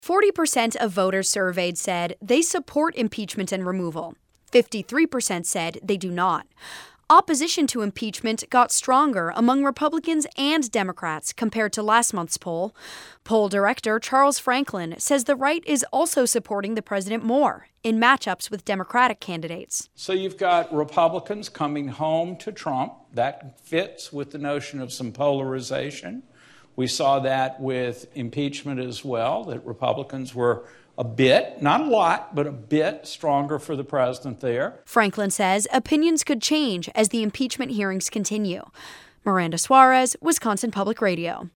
40% of voters surveyed said they support impeachment and removal. 53% said they do not. Opposition to impeachment got stronger among Republicans and Democrats compared to last month's poll. Poll director Charles Franklin says the right is also supporting the president more in matchups with Democratic candidates. So you've got Republicans coming home to Trump. That fits with the notion of some polarization. We saw that with impeachment as well, that Republicans were a bit, not a lot, but a bit stronger for the president there. Franklin says opinions could change as the impeachment hearings continue. Miranda Suarez, Wisconsin Public Radio.